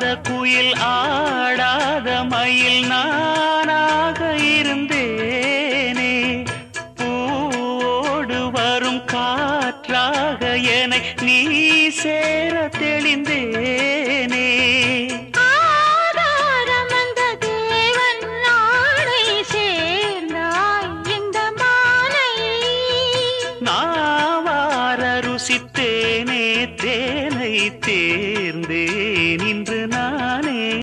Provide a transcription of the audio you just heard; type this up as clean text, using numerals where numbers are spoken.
குயில் ஆடாத மயில் நானாக இருந்தேனே. பூவோடு வரும் காற்றாக என்னை நீ சேர தெளிந்தேனே. நாவார ருசித்தேனே தேனை தேர்ந்தே.